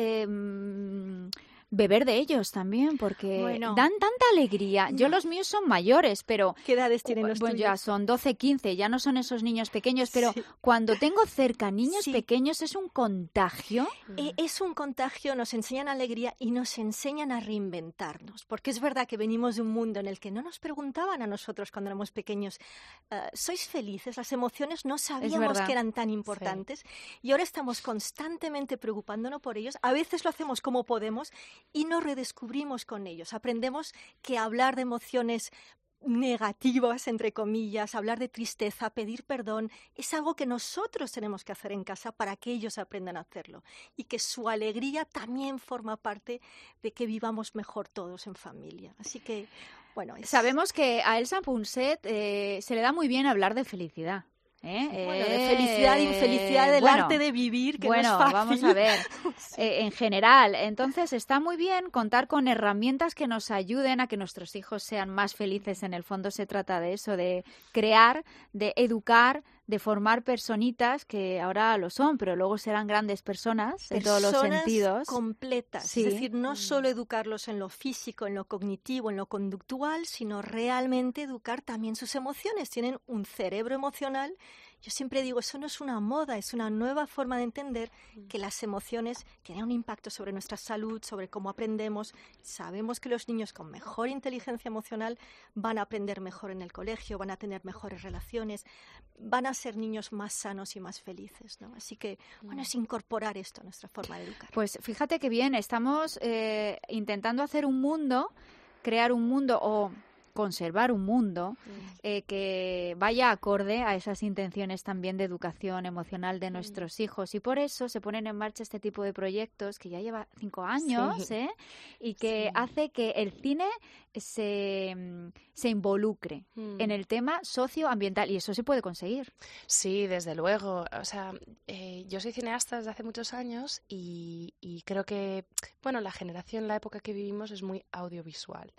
beber de ellos también, porque dan tanta alegría. Yo los míos son mayores, pero... ¿Qué edades tienen los tuyos? Ya son 12, 15, ya no son esos niños pequeños, pero cuando tengo cerca niños pequeños es un contagio. Es un contagio, nos enseñan alegría y nos enseñan a reinventarnos, porque es verdad que venimos de un mundo en el que no nos preguntaban a nosotros cuando éramos pequeños, ¿sois felices? Las emociones no sabíamos que eran tan importantes y ahora estamos constantemente preocupándonos por ellos. A veces lo hacemos como podemos y nos redescubrimos con ellos. Aprendemos que hablar de emociones negativas, entre comillas, hablar de tristeza, pedir perdón, es algo que nosotros tenemos que hacer en casa para que ellos aprendan a hacerlo. Y que su alegría también forma parte de que vivamos mejor todos en familia. Así que, bueno... Sabemos que a Elsa Punset se le da muy bien hablar de felicidad. Bueno, de felicidad e infelicidad del arte de vivir, que no es fácil. Vamos a ver, en general. Entonces está muy bien contar con herramientas que nos ayuden a que nuestros hijos sean más felices. En el fondo se trata de eso, de crear, de educar, de formar personitas que ahora lo son, pero luego serán grandes personas en todos los sentidos. Completas, es decir, no solo educarlos en lo físico, en lo cognitivo, en lo conductual, sino realmente educar también sus emociones. Tienen un cerebro emocional. Yo siempre digo, eso no es una moda, es una nueva forma de entender que las emociones tienen un impacto sobre nuestra salud, sobre cómo aprendemos. Sabemos que los niños con mejor inteligencia emocional van a aprender mejor en el colegio, van a tener mejores relaciones, van a ser niños más sanos y más felices, ¿no? Así que, bueno, es incorporar esto a nuestra forma de educar. Pues fíjate que bien, estamos intentando hacer un mundo, crear un mundo o conservar un mundo que vaya acorde a esas intenciones también de educación emocional de nuestros hijos, y por eso se ponen en marcha este tipo de proyectos que ya lleva 5 años y que hace que el cine se involucre en el tema socioambiental, y eso se puede conseguir. Sí, desde luego. O sea, yo soy cineasta desde hace muchos años y creo que, bueno, la generación, la época que vivimos es muy audiovisual.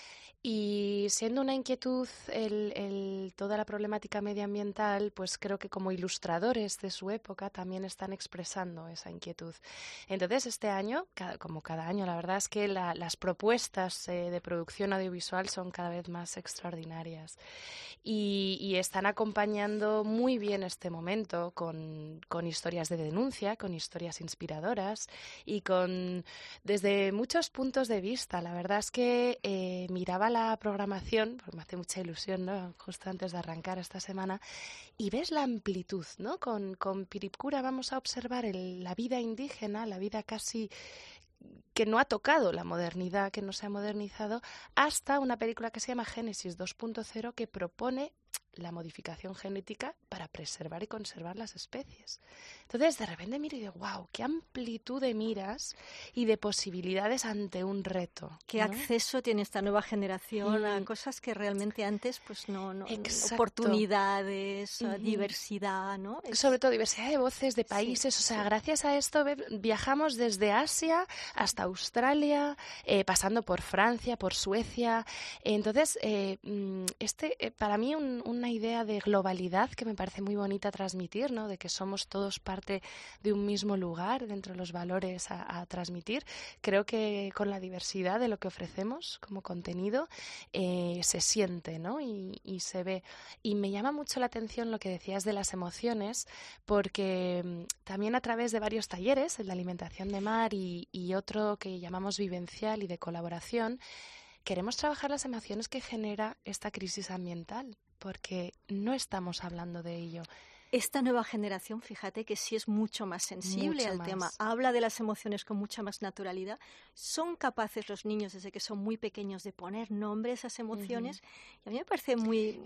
Y siendo una inquietud toda la problemática medioambiental, pues creo que como ilustradores de su época también están expresando esa inquietud. Entonces, este año, como cada año, la verdad es que las propuestas de producción audiovisual son cada vez más extraordinarias y están acompañando muy bien este momento con historias de denuncia, con historias inspiradoras y desde muchos puntos de vista. La verdad es que miraba la programación, porque me hace mucha ilusión, ¿no?, justo antes de arrancar esta semana, y ves la amplitud, ¿no? Con Piripcura vamos a observar la vida indígena, la vida casi que no ha tocado la modernidad, que no se ha modernizado, hasta una película que se llama Génesis 2.0, que propone la modificación genética para preservar y conservar las especies. Entonces, de repente miro y digo, wow, qué amplitud de miras y de posibilidades ante un reto. Qué ¿no? acceso tiene esta nueva generación a cosas que realmente antes pues no Exacto. oportunidades, diversidad, ¿no? Sobre todo diversidad de voces, de países. O sea, gracias a esto viajamos desde Asia hasta Australia, pasando por Francia, por Suecia. Entonces, para mí una idea de globalidad que me parece muy bonita transmitir, ¿no? De que somos todos parte de un mismo lugar dentro de los valores a transmitir. Creo que con la diversidad de lo que ofrecemos como contenido se siente, ¿no? Y se ve. Y me llama mucho la atención lo que decías de las emociones, porque también a través de varios talleres, el de alimentación de mar y otro que llamamos vivencial y de colaboración, queremos trabajar las emociones que genera esta crisis ambiental, porque no estamos hablando de ello. Esta nueva generación, fíjate que sí es mucho más sensible al tema. Habla de las emociones con mucha más naturalidad. Son capaces los niños desde que son muy pequeños de poner nombre a esas emociones. Y a mí me parece muy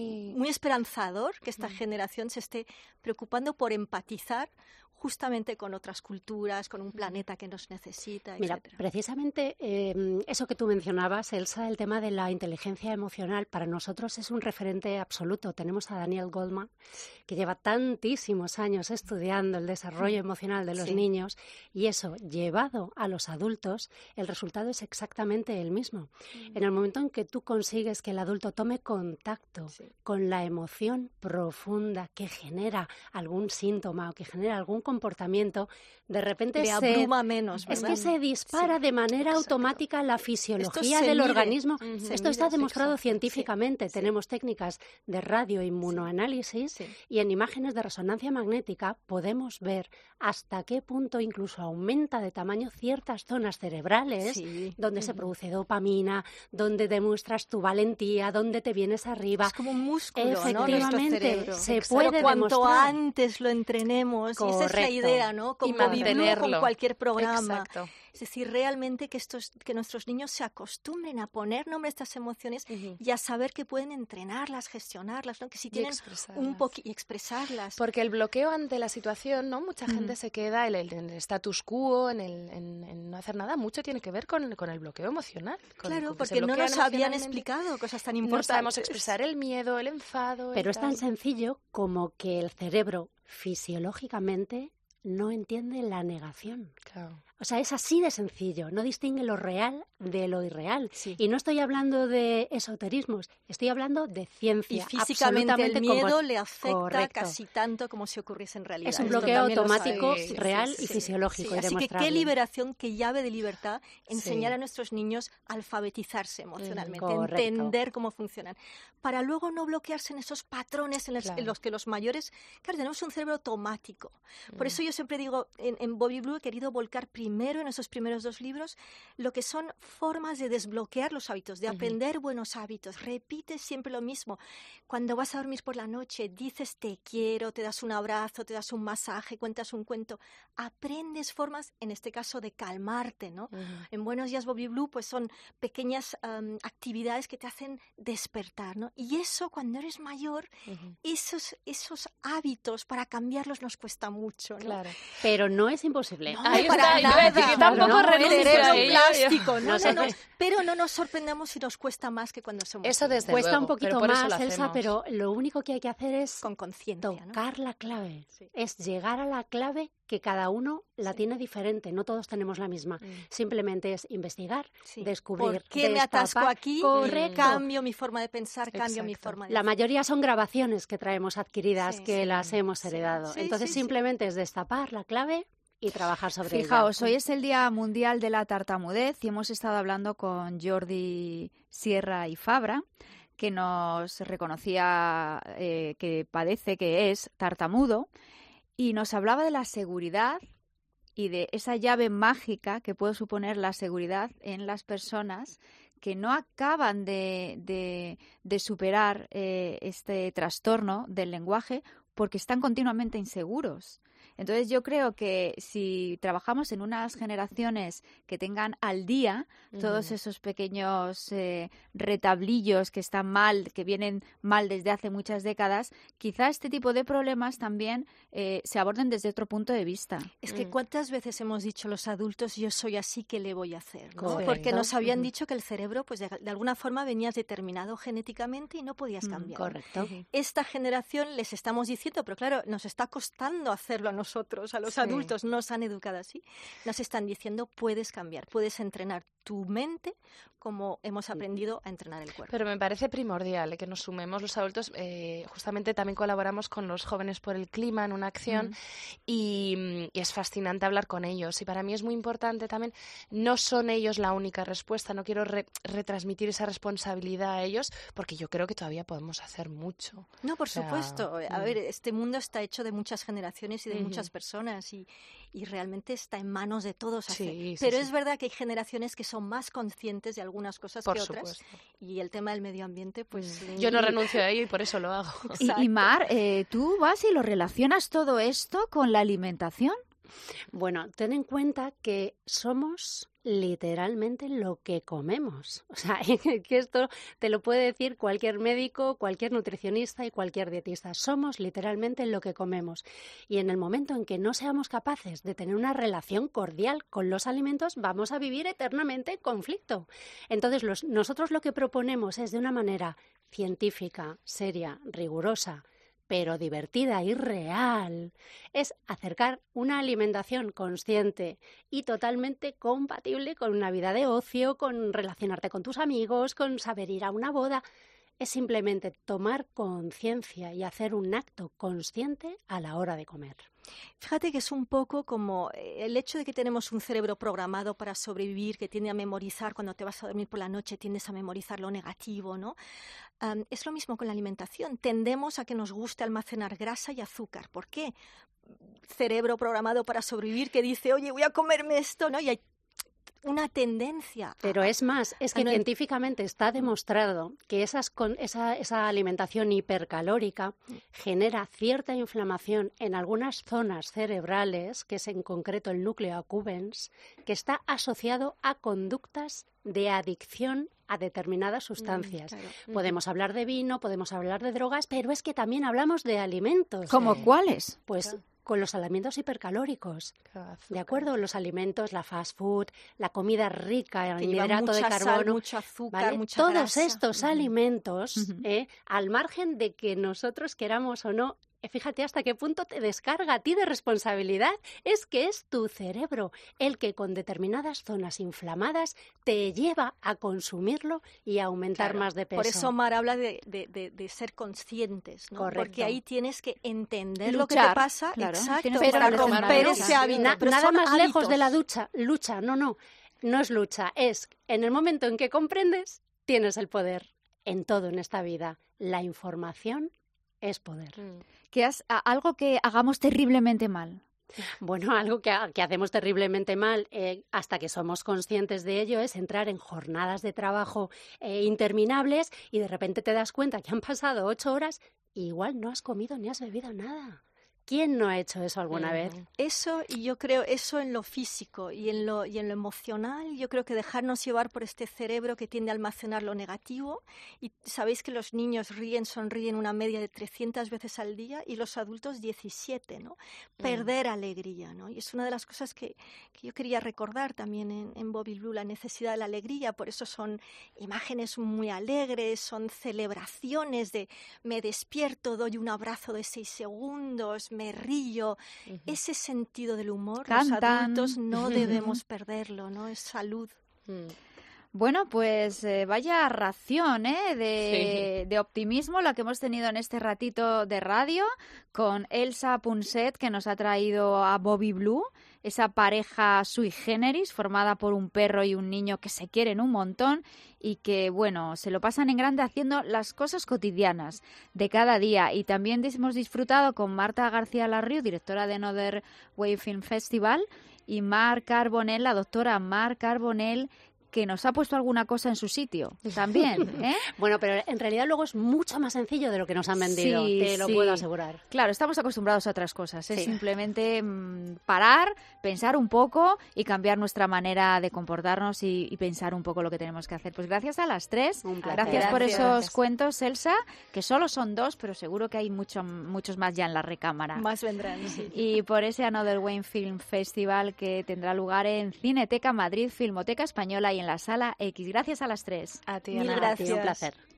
esperanzador que esta generación se esté preocupando por empatizar justamente con otras culturas, con un planeta que nos necesita, etc. Mira, precisamente eso que tú mencionabas, Elsa, el tema de la inteligencia emocional, para nosotros es un referente absoluto. Tenemos a Daniel Goleman, que lleva tantísimos años estudiando el desarrollo emocional de los niños, y eso, llevado a los adultos, el resultado es exactamente el mismo. En el momento en que tú consigues que el adulto tome contacto con la emoción profunda que genera algún síntoma o que genera algún comportamiento, de repente le abruma menos, es ¿verdad? que se dispara de manera automática la fisiología del organismo. Esto está demostrado científicamente. Tenemos técnicas de radioinmunoanálisis y en imágenes de resonancia magnética podemos ver hasta qué punto incluso aumenta de tamaño ciertas zonas cerebrales donde se produce dopamina, donde demuestras tu valentía, donde te vienes arriba. Es como un músculo, efectivamente, ¿no? se puede cuanto demostrar. antes lo entrenemos, y esa es la idea, ¿no? Con con cualquier programa. Exacto. Es decir, realmente que nuestros niños se acostumbren a poner nombre a estas emociones y a saber que pueden entrenarlas, gestionarlas, ¿no? Que si tienen y expresarlas. Porque el bloqueo ante la situación, ¿no? Mucha gente se queda en el status quo, en no hacer nada. Mucho tiene que ver con el bloqueo emocional. Claro, porque no nos habían explicado cosas tan importantes. No sabemos expresar el miedo, el enfado. Pero es tan sencillo como que el cerebro fisiológicamente no entiende la negación. Claro. O sea, es así de sencillo, no distingue lo real de lo irreal. Y no estoy hablando de esoterismos, estoy hablando de ciencia. Y físicamente el miedo le afecta casi tanto como si ocurriese en realidad. Es un bloqueo automático, real y fisiológico. Así que qué liberación, qué llave de libertad enseñar a nuestros niños a alfabetizarse emocionalmente, entender cómo funcionan, para luego no bloquearse en esos patrones en los que los mayores, claro, tenemos un cerebro automático. Por eso yo siempre digo, en Bobby Blue he querido volcar primero en esos primeros 2 libros lo que son formas de desbloquear los hábitos, de aprender buenos hábitos. Repites siempre lo mismo. Cuando vas a dormir por la noche, dices te quiero, te das un abrazo, te das un masaje, cuentas un cuento. Aprendes formas, en este caso, de calmarte, ¿no? En Buenos Días Bobby Blue, pues son pequeñas actividades que te hacen despertar, ¿no? Y eso, cuando eres mayor, esos hábitos, para cambiarlos nos cuesta mucho, ¿no? Claro. Pero no es imposible. No, para nada. Que tampoco plástico, no. Pero no nos sorprendamos si nos cuesta más que cuando somos eso desde cuesta luego, un poquito pero más, Elsa, pero lo único que hay que hacer es con conciencia, tocar la clave, es llegar a la clave, que cada uno la tiene diferente, no todos tenemos la misma. Simplemente es investigar, descubrir, ¿por qué me atasco aquí? Correcto. Cambio mi forma de pensar, cambio mi forma de La mayoría son grabaciones que traemos adquiridas, que las hemos heredado. Entonces simplemente es destapar la clave y trabajar sobre ella. Fijaos, hoy es el Día Mundial de la Tartamudez y hemos estado hablando con Jordi Sierra y Fabra, que nos reconocía que padece, que es tartamudo, y nos hablaba de la seguridad y de esa llave mágica que puede suponer la seguridad en las personas que no acaban de superar este trastorno del lenguaje porque están continuamente inseguros. Entonces yo creo que si trabajamos en unas generaciones que tengan al día todos esos pequeños retablillos que están mal, que vienen mal desde hace muchas décadas, quizá este tipo de problemas también se aborden desde otro punto de vista. Es que ¿cuántas veces hemos dicho los adultos, yo soy así, ¿qué le voy a hacer? ¿no? Correcto. Porque nos habían dicho que el cerebro, pues de alguna forma venías determinado genéticamente y no podías cambiar. Correcto. Esta generación les estamos diciendo, pero claro, nos está costando hacerlo a nosotros, a los adultos, nos han educado así. Nos están diciendo, puedes cambiar, puedes entrenar tu mente como hemos aprendido a entrenar el cuerpo. Pero me parece primordial que nos sumemos los adultos. Justamente también colaboramos con los Jóvenes por el Clima en una acción y es fascinante hablar con ellos. Y para mí es muy importante también, no son ellos la única respuesta, no quiero retransmitir esa responsabilidad a ellos porque yo creo que todavía podemos hacer mucho. No, por supuesto. A ver, este mundo está hecho de muchas generaciones y de muchas personas y realmente está en manos de todos. Pero es verdad que hay generaciones que son más conscientes de algunas cosas que otras. Y el tema del medio ambiente, pues... Yo no renuncio a ello y por eso lo hago. Y Mar, tú vas y lo relacionas todo esto con la alimentación. Bueno, ten en cuenta que somos literalmente lo que comemos. O sea, que esto te lo puede decir cualquier médico, cualquier nutricionista y cualquier dietista. Somos literalmente lo que comemos. Y en el momento en que no seamos capaces de tener una relación cordial con los alimentos, vamos a vivir eternamente en conflicto. Entonces, nosotros lo que proponemos es de una manera científica, seria, rigurosa, pero divertida y real, es acercar una alimentación consciente y totalmente compatible con una vida de ocio, con relacionarte con tus amigos, con saber ir a una boda. Es simplemente tomar conciencia y hacer un acto consciente a la hora de comer. Fíjate que es un poco como el hecho de que tenemos un cerebro programado para sobrevivir, que tiende a memorizar, cuando te vas a dormir por la noche tiendes a memorizar lo negativo, ¿no? Es lo mismo con la alimentación. Tendemos a que nos guste almacenar grasa y azúcar. ¿Por qué? Cerebro programado para sobrevivir que dice, oye, voy a comerme esto, ¿no? Y hay una tendencia. Pero es más, es que científicamente está demostrado que esa alimentación hipercalórica genera cierta inflamación en algunas zonas cerebrales, que es en concreto el núcleo accumbens, que está asociado a conductas de adicción a determinadas sustancias. Podemos hablar de vino, podemos hablar de drogas, pero es que también hablamos de alimentos. ¿Cómo cuáles? Pues con los alimentos hipercalóricos, ¿de acuerdo? Los alimentos, la fast food, la comida rica en hidrato de carbono, sal, mucho azúcar, ¿vale? mucha Todos grasa. estos alimentos, al margen de que nosotros queramos o no, fíjate hasta qué punto te descarga a ti de responsabilidad, es que es tu cerebro el que con determinadas zonas inflamadas te lleva a consumirlo y a aumentar más de peso. Por eso Mar habla de ser conscientes, ¿no? Correcto. Porque ahí tienes que entender Luchar, lo que te pasa, claro. exacto, Pero para romper ese hábito. Pero nada son más hábitos. lejos de la lucha, no es lucha, es en el momento en que comprendes, tienes el poder en todo en esta vida. La información es poder. Algo que hagamos terriblemente mal. Bueno, algo que hacemos terriblemente mal hasta que somos conscientes de ello es entrar en jornadas de trabajo interminables y de repente te das cuenta que han pasado 8 horas y igual no has comido ni has bebido nada. ¿Quién no ha hecho eso alguna vez? Eso, y yo creo, eso en lo físico y en lo emocional, yo creo que dejarnos llevar por este cerebro que tiende a almacenar lo negativo. Y sabéis que los niños sonríen una media de 300 veces al día y los adultos 17, ¿no? Perder alegría, ¿no? Y es una de las cosas que yo quería recordar también en Bobby Blue, la necesidad de la alegría. Por eso son imágenes muy alegres, son celebraciones de me despierto, doy un abrazo de 6 segundos, me río. Ese sentido del humor, los adultos no debemos perderlo, ¿no? Es salud. Bueno, pues vaya ración de optimismo la que hemos tenido en este ratito de radio con Elsa Punset, que nos ha traído a Bobby Blue, esa pareja sui generis formada por un perro y un niño que se quieren un montón y que, bueno, se lo pasan en grande haciendo las cosas cotidianas de cada día. Y también hemos disfrutado con Marta García Larriu, directora de Another Way Film Festival, y Mar Carbonell, la doctora Mar Carbonell, que nos ha puesto alguna cosa en su sitio también, ¿eh? Bueno, pero en realidad luego es mucho más sencillo de lo que nos han vendido, Sí, te lo puedo asegurar. Claro, estamos acostumbrados a otras cosas. Es Sí. simplemente parar, pensar un poco y cambiar nuestra manera de comportarnos y pensar un poco lo que tenemos que hacer. Pues gracias a las tres. Gracias por esos cuentos, Elsa, que solo son 2, pero seguro que hay muchos más ya en la recámara. Más vendrán, sí. Y por ese Another Wayne Film Festival que tendrá lugar en Cineteca Madrid, Filmoteca Española y en la Sala X. Gracias a las tres. A ti, Mil Ana. gracias. Un placer.